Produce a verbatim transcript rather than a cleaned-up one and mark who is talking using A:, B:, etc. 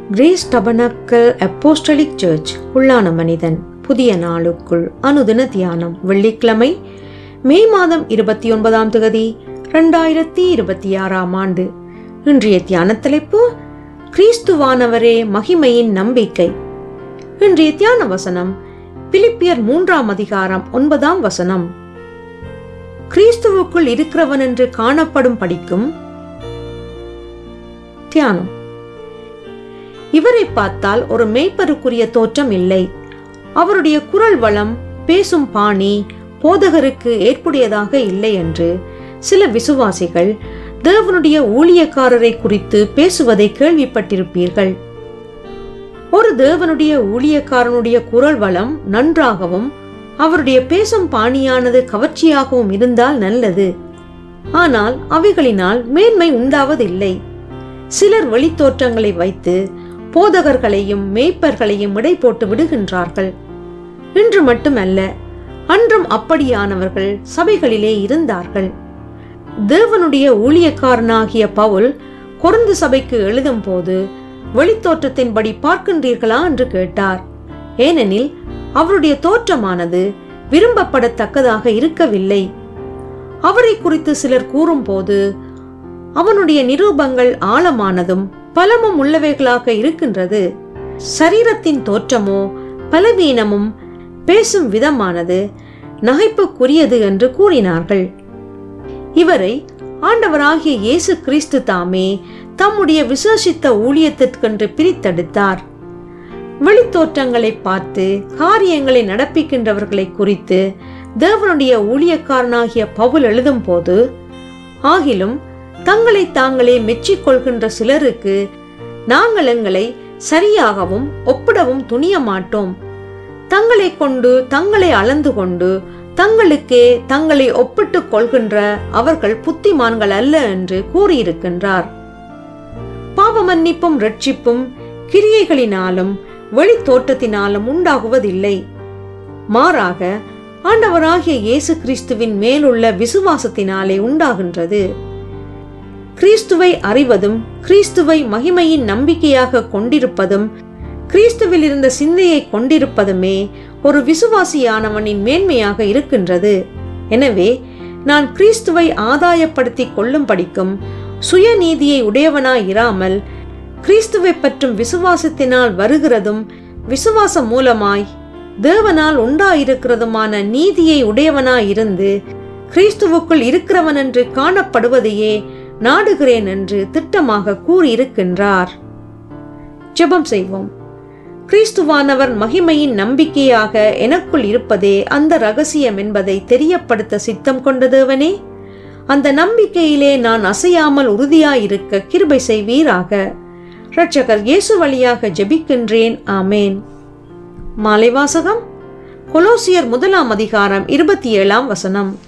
A: Grace tabernacle apostolic search உள்ளான மனிதன் புதிய நாளுக்குள் அனுதின தியானம். வெள்ளிக்கிழமை மே மாதம் இருபத்தி ஒன்பதாம் தேதி இரண்டாயிரத்தி இருபத்தி ஆறாம் ஆண்டு. இன்றைய தியான தலைப்பு கிறிஸ்துவானவரே மகிமையின் நம்பிக்கை. இன்றைய தியான வசனம் பிலிப்பியர் மூன்றாம் அதிகாரம் ஒன்பதாம் வசனம். கிறிஸ்துவுக்குள் இருக்கிறவன் என்று காணப்படும் படிக்கும் தியானம். இவரை பார்த்தால் ஒரு மேய்ப்பருக்குரிய தோற்றம் இல்லை. அவருடைய குரல் வளம், பேசும் பாணி போதகருக்கு ஏற்புடையதாக இல்லை என்று சில விசுவாசிகள் தேவனுடைய ஊழியக்காரரை குறித்து பேசுவதை கேள்விப்பட்டிருப்பீர்கள். ஒரு தேவனுடைய ஊழியக்காரனுடைய குரல் வளம் நன்றாகவும் அவருடைய பேசும் பாணியானது கவர்ச்சியாகவும் இருந்தால் நல்லது. ஆனால் அவைகளினால் மேன்மை உண்டாவதில்லை. சிலர் வெளித்தோற்றங்களை வைத்து போதகர்களையும் மேய்ப்பர்களையும் இடை போட்டு விடுகின்றார்கள். இன்று மட்டுமல்ல, அன்றும் அப்படியானவர்கள் சபைகளிலே இருந்தார்கள். தேவனுடைய ஊழியக்காரனாகிய பவுல் கொரிந்து சபைக்கு எழுதும் போது வெளித்தோற்றத்தின்படி பார்க்கின்றீர்களா என்று கேட்டார். ஏனெனில் அவருடைய தோற்றமானது விரும்பப்படத்தக்கதாக இருக்கவில்லை. அவரை குறித்து சிலர் கூறும் போது அவனுடைய நிரூபங்கள் ஆழமானதும் பலமும் உள்ளவைகளாக இருக்கின்றது. சரீரத்தின் தோற்றமோ பலவீனமும் பேசும் விதமானது நகைப்புக்குரியது என்று கூறினார்கள். இவரை ஆண்டவராகிய இயேசு கிறிஸ்து தாமே தம்முடைய விசேஷித்த ஊழியத்திற்கென்று பிரித்தெடுத்தார். வெளித்தோற்றங்களை பார்த்து காரியங்களை நடப்பிக்கின்றவர்களை குறித்து தேவனுடைய ஊழியக்காரனாகிய பவுல் எழுதும் போது, ஆகிலும் தங்களை தாங்களே மெச்சிக்கொள்கின்ற சிலருக்கு நாங்கள் எங்களை சரியாகவும் ஒப்பிடவும் துணிய மாட்டோம். தங்களை கொண்டு தங்களை அளந்து கொண்டு தங்களுக்கே தங்களை ஒப்பிட்டுக் கொள்கின்ற அவர்கள் புத்திமான்கள் அல்ல என்று கூறியிருக்கின்றார். பாவ மன்னிப்பும் ரட்சிப்பும் கிரியைகளினாலும் வெளித்தோற்றத்தினாலும் உண்டாகுவதில்லை. மாறாக ஆண்டவராகிய இயேசு கிறிஸ்துவின் மேலுள்ள விசுவாசத்தினாலே உண்டாகின்றது. கிறிஸ்துவை அறிவதும் கிறிஸ்துவை மகிமையின் நம்பிக்கையாக கொண்டிருப்பதும் கிறிஸ்துவில் இருந்த சிந்தையை கொண்டிருப்பதுமே ஒரு விசுவாசியானவனின் மேன்மையாக இருக்கின்றது. எனவே நான் கிறிஸ்துவை ஆதாயப்படுத்தி கொள்ளும் படிக்கும் சுயநீதியை உடையவனாய் இராமல் கிறிஸ்துவை பற்றும் விசுவாசத்தினால் வருகிறதும் விசுவாசம் மூலமாய் தேவனால் உண்டாயிருக்கிறதுமான நீதியை உடையவனாயிருந்து கிறிஸ்துவுக்குள் இருக்கிறவன் என்று காணப்படுவதையே நாடுகிறேன் என்று திட்டமாக கூறியிருக்கின்றார். ஜெபம் செய்வோம். கிறிஸ்துவானவர் மகிமையின் நம்பிக்கையாக எனக்குள் இருப்பதே அந்த ரகசியம் என்பதை தெரியப்படுத்த சித்தம் கொண்ட தேவனே, அந்த நம்பிக்கையிலே நான் அசையாமல் உறுதியாயிருக்க கிருபை செய்வீராக. இரட்சகர் இயேசு வழியாக ஜெபிக்கின்றேன். ஆமேன். மாலை வாசகம் கொலோசியர் முதலாம் அதிகாரம் இருபத்தி ஏழாம் வசனம்.